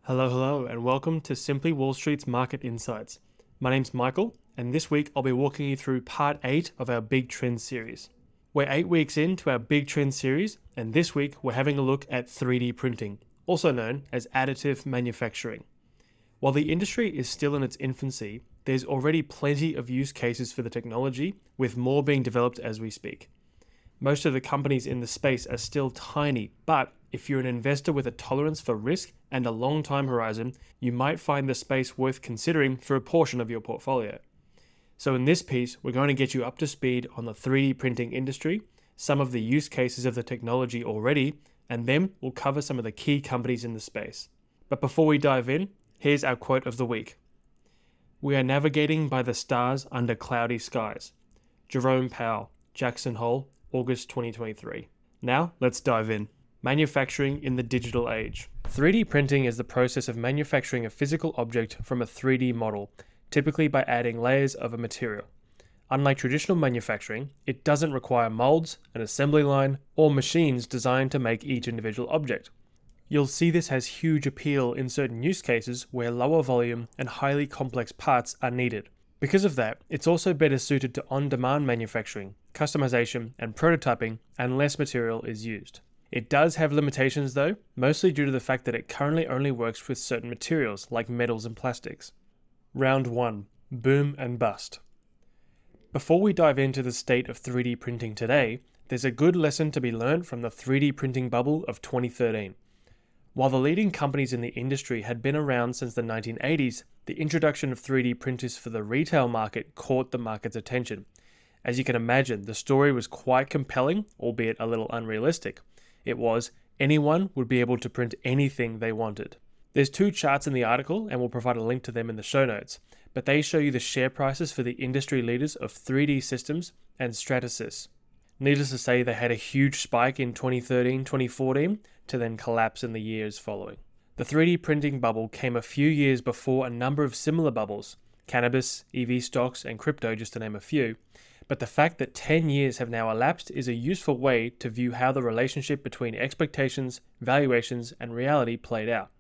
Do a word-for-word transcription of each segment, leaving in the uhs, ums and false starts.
Hello, hello, and welcome to Simply Wall Street's Market Insights. My name's Michael, and this week I'll be walking you through part eight of our Big Trend series. We're eight weeks into our Big Trend series, and this week we're having a look at three D printing, also known as additive manufacturing. While the industry is still in its infancy, there's already plenty of use cases for the technology, with more being developed as we speak. Most of the companies in the space are still tiny, but if you're an investor with a tolerance for risk and a long time horizon, you might find the space worth considering for a portion of your portfolio. So in this piece, we're going to get you up to speed on the three D printing industry, some of the use cases of the technology already, and then we'll cover some of the key companies in the space. But before we dive in, here's our quote of the week. "We are navigating by the stars under cloudy skies." Jerome Powell, Jackson Hole, August twenty twenty-three. Now, let's dive in. Manufacturing in the digital age. three D printing is the process of manufacturing a physical object from a three D model, typically by adding layers of a material. Unlike traditional manufacturing, it doesn't require molds, an assembly line, or machines designed to make each individual object. You'll see this has huge appeal in certain use cases where lower volume and highly complex parts are needed. Because of that, it's also better suited to on-demand manufacturing, customization, and prototyping, and less material is used. It does have limitations though, mostly due to the fact that it currently only works with certain materials like metals and plastics. Round one. Boom and bust. Before we dive into the state of three D printing today, there's a good lesson to be learned from the three D printing bubble of twenty thirteen. While the leading companies in the industry had been around since the nineteen eighties, the introduction of three D printers for the retail market caught the market's attention. As you can imagine, the story was quite compelling, albeit a little unrealistic. It was, anyone would be able to print anything they wanted. There's two charts in the article, and we'll provide a link to them in the show notes, but they show you the share prices for the industry leaders of three D Systems and Stratasys. Needless to say, they had a huge spike in twenty thirteen twenty fourteen to then collapse in the years following. The three D printing bubble came a few years before a number of similar bubbles, cannabis, E V stocks, and crypto just to name a few, but the fact that ten years have now elapsed is a useful way to view how the relationship between expectations, valuations, and reality played out.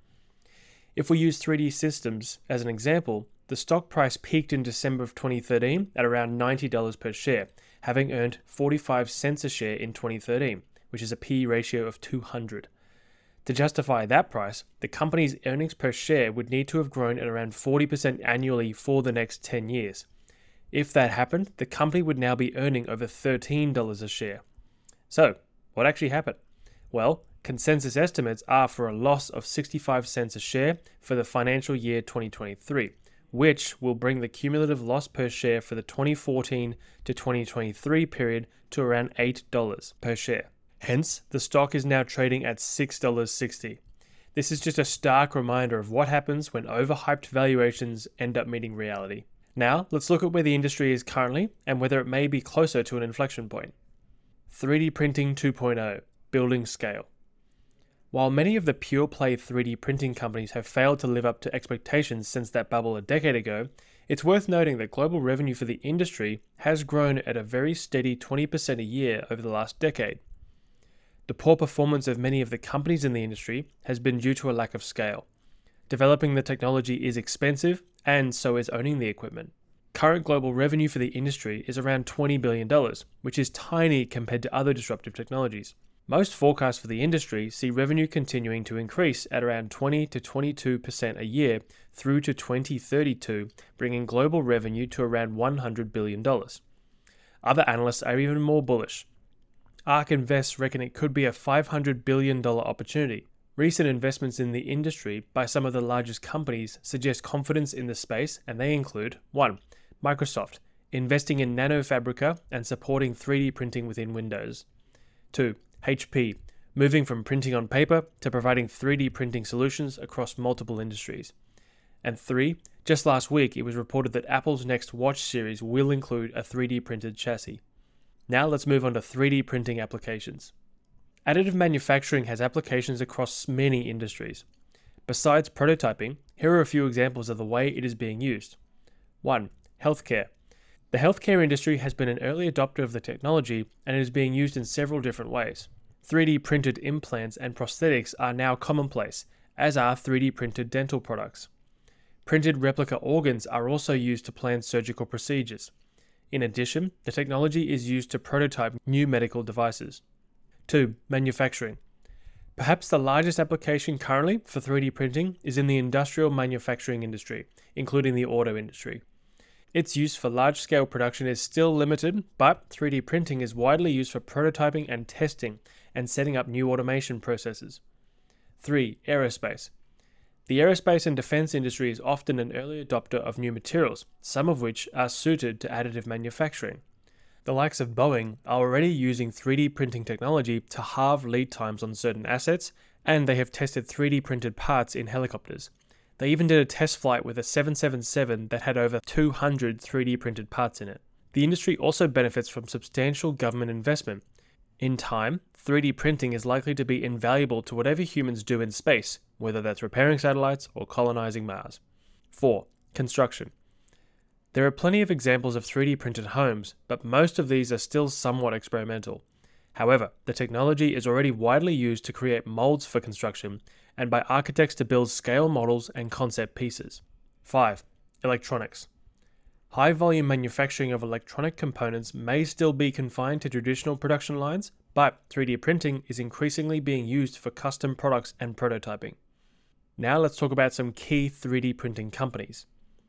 If we use three D Systems as an example, the stock price peaked in December of twenty thirteen at around ninety dollars per share, having earned forty-five cents a share in twenty thirteen, which is a P E ratio of two hundred. To justify that price, the company's earnings per share would need to have grown at around forty percent annually for the next ten years. If that happened, the company would now be earning over thirteen dollars a share. So, what actually happened? Well, consensus estimates are for a loss of sixty-five cents a share for the financial year twenty twenty-three, which will bring the cumulative loss per share for the twenty fourteen to twenty twenty-three period to around eight dollars per share. Hence, the stock is now trading at six dollars and sixty cents. This is just a stark reminder of what happens when overhyped valuations end up meeting reality. Now, let's look at where the industry is currently and whether it may be closer to an inflection point. three D printing two point oh, building scale. While many of the pure-play three D printing companies have failed to live up to expectations since that bubble a decade ago, it's worth noting that global revenue for the industry has grown at a very steady twenty percent a year over the last decade. The poor performance of many of the companies in the industry has been due to a lack of scale. Developing the technology is expensive, and so is owning the equipment. Current global revenue for the industry is around twenty billion dollars, which is tiny compared to other disruptive technologies. Most forecasts for the industry see revenue continuing to increase at around twenty to twenty-two percent a year through to twenty thirty-two, bringing global revenue to around one hundred billion dollars. Other analysts are even more bullish. ARK Invest reckon it could be a five hundred billion dollars opportunity. Recent investments in the industry by some of the largest companies suggest confidence in the space, and they include one. Microsoft, investing in Nanofabrica and supporting three D printing within Windows. two. H P, moving from printing on paper to providing three D printing solutions across multiple industries. And three. Just last week it was reported that Apple's next watch series will include a three D printed chassis. Now let's move on to three D printing applications. Additive manufacturing has applications across many industries. Besides prototyping, here are a few examples of the way it is being used. one. Healthcare. The healthcare industry has been an early adopter of the technology and it is being used in several different ways. three D printed implants and prosthetics are now commonplace, as are three D printed dental products. Printed replica organs are also used to plan surgical procedures. In addition, the technology is used to prototype new medical devices. two. Manufacturing. Perhaps the largest application currently for three D printing is in the industrial manufacturing industry, including the auto industry. Its use for large-scale production is still limited, but three D printing is widely used for prototyping and testing and setting up new automation processes. three. Aerospace. The aerospace and defense industry is often an early adopter of new materials, some of which are suited to additive manufacturing. The likes of Boeing are already using three D printing technology to halve lead times on certain assets, and they have tested three D printed parts in helicopters. They even did a test flight with a seven seventy-seven that had over two hundred three D printed parts in it. The industry also benefits from substantial government investment. In time, three D printing is likely to be invaluable to whatever humans do in space, whether that's repairing satellites or colonizing Mars. four. Construction. There are plenty of examples of three D printed homes, but most of these are still somewhat experimental. However, the technology is already widely used to create molds for construction and by architects to build scale models and concept pieces. five. Electronics. High-volume manufacturing of electronic components may still be confined to traditional production lines, but three D printing is increasingly being used for custom products and prototyping. Now let's talk about some key three D printing companies.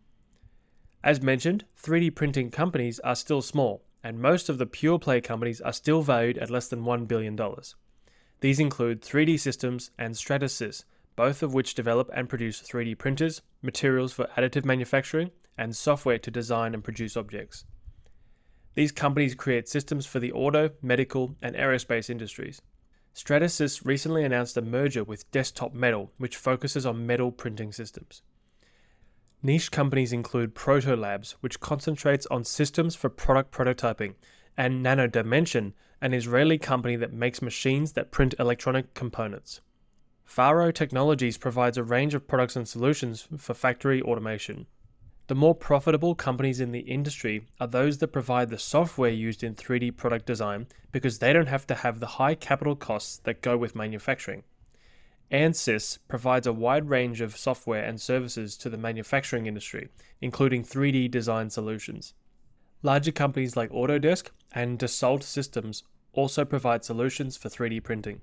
As mentioned, three D printing companies are still small, and most of the pure-play companies are still valued at less than one billion dollars. These include three D Systems and Stratasys, both of which develop and produce three D printers, materials for additive manufacturing, and software to design and produce objects. These companies create systems for the auto, medical, and aerospace industries. Stratasys recently announced a merger with Desktop Metal, which focuses on metal printing systems. Niche companies include Proto Labs, which concentrates on systems for product prototyping, and Nano Dimension, an Israeli company that makes machines that print electronic components. Faro Technologies provides a range of products and solutions for factory automation. The more profitable companies in the industry are those that provide the software used in three D product design because they don't have to have the high capital costs that go with manufacturing. Ansys provides a wide range of software and services to the manufacturing industry, including three D design solutions. Larger companies like Autodesk and Dassault Systems also provide solutions for three D printing.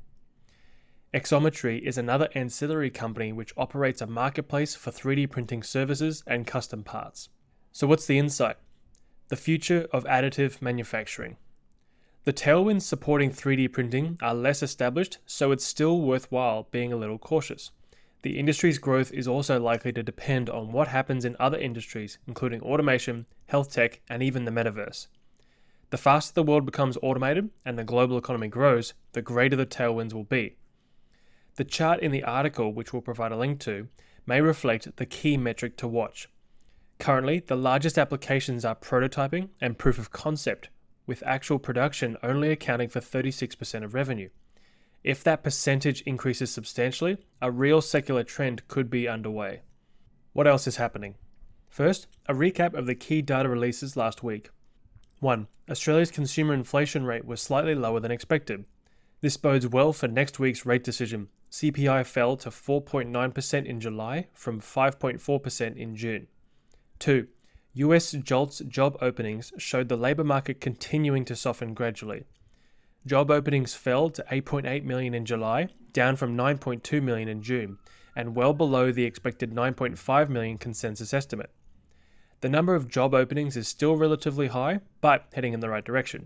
Xometry is another ancillary company which operates a marketplace for three D printing services and custom parts. So what's the insight? The future of additive manufacturing. The tailwinds supporting three D printing are less established, so it's still worthwhile being a little cautious. The industry's growth is also likely to depend on what happens in other industries, including automation, health tech, and even the metaverse. The faster the world becomes automated and the global economy grows, the greater the tailwinds will be. The chart in the article, which we'll provide a link to, may reflect the key metric to watch. Currently, the largest applications are prototyping and proof of concept, with actual production only accounting for thirty-six percent of revenue. If that percentage increases substantially, a real secular trend could be underway. What else is happening? First, a recap of the key data releases last week. one. Australia's consumer inflation rate was slightly lower than expected. This bodes well for next week's rate decision. C P I fell to four point nine percent in July from five point four percent in June. two. U S JOLTS job openings showed the labour market continuing to soften gradually. Job openings fell to eight point eight million in July, down from nine point two million in June, and well below the expected nine point five million consensus estimate. The number of job openings is still relatively high, but heading in the right direction.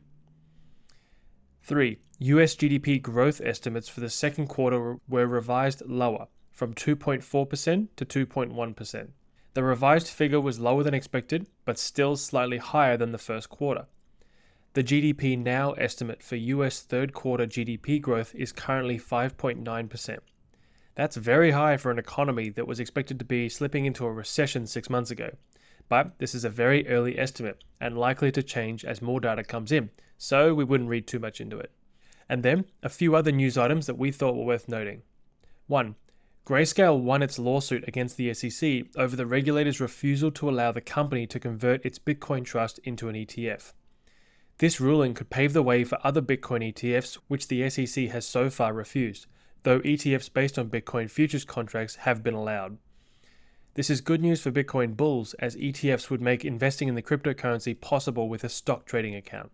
three. U S G D P growth estimates for the second quarter were revised lower, from two point four percent to two point one percent. The revised figure was lower than expected, but still slightly higher than the first quarter. The G D P Now estimate for U S third quarter G D P growth is currently five point nine percent. That's very high for an economy that was expected to be slipping into a recession six months ago. But this is a very early estimate and likely to change as more data comes in, so we wouldn't read too much into it. And then, a few other news items that we thought were worth noting. one. Grayscale won its lawsuit against the S E C over the regulator's refusal to allow the company to convert its Bitcoin trust into an E T F. This ruling could pave the way for other Bitcoin E T Fs, which the S E C has so far refused. though E T Fs based on Bitcoin futures contracts have been allowed. This is good news for Bitcoin bulls, as E T Fs would make investing in the cryptocurrency possible with a stock trading account.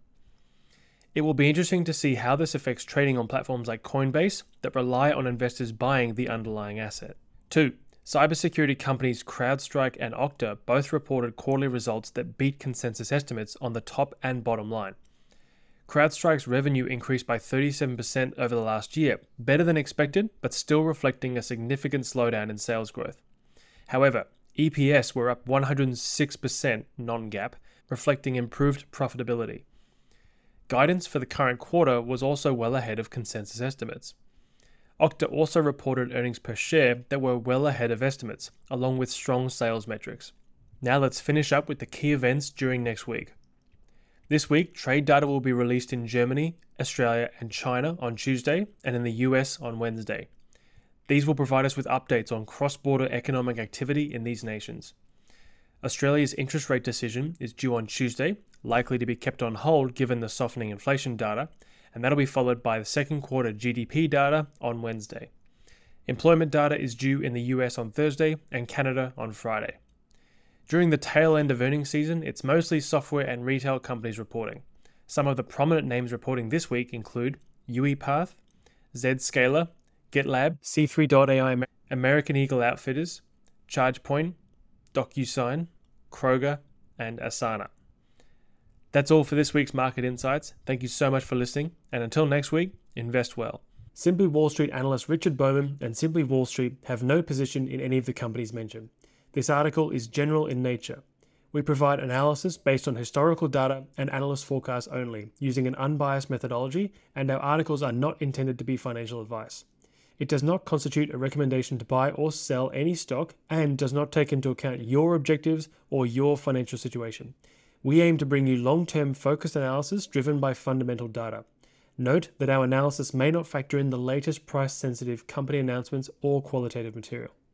It will be interesting to see how this affects trading on platforms like Coinbase that rely on investors buying the underlying asset. two. Cybersecurity companies CrowdStrike and Okta both reported quarterly results that beat consensus estimates on the top and bottom line. CrowdStrike's revenue increased by thirty-seven percent over the last year, better than expected, but still reflecting a significant slowdown in sales growth. However, E P S were up one hundred six percent non-GAAP, reflecting improved profitability. Guidance for the current quarter was also well ahead of consensus estimates. Okta also reported earnings per share that were well ahead of estimates, along with strong sales metrics. Now let's finish up with the key events during next week. This week, trade data will be released in Germany, Australia, and China on Tuesday, and in the U S on Wednesday. These will provide us with updates on cross-border economic activity in these nations. Australia's interest rate decision is due on Tuesday, likely to be kept on hold given the softening inflation data, and that'll be followed by the second quarter G D P data on Wednesday. Employment data is due in the U S on Thursday and Canada on Friday. During the tail end of earnings season, it's mostly software and retail companies reporting. Some of the prominent names reporting this week include UiPath, Zscaler, GitLab, C three dot A I, American Eagle Outfitters, ChargePoint, DocuSign, Kroger, and Asana. That's all for this week's Market Insights. Thank you so much for listening, and until next week, invest well. Simply Wall Street analyst Richard Bowman and Simply Wall Street have no position in any of the companies mentioned. This article is general in nature. We provide analysis based on historical data and analyst forecasts only, using an unbiased methodology, and our articles are not intended to be financial advice. It does not constitute a recommendation to buy or sell any stock and does not take into account your objectives or your financial situation. We aim to bring you long-term focused analysis driven by fundamental data. Note that our analysis may not factor in the latest price-sensitive company announcements or qualitative material.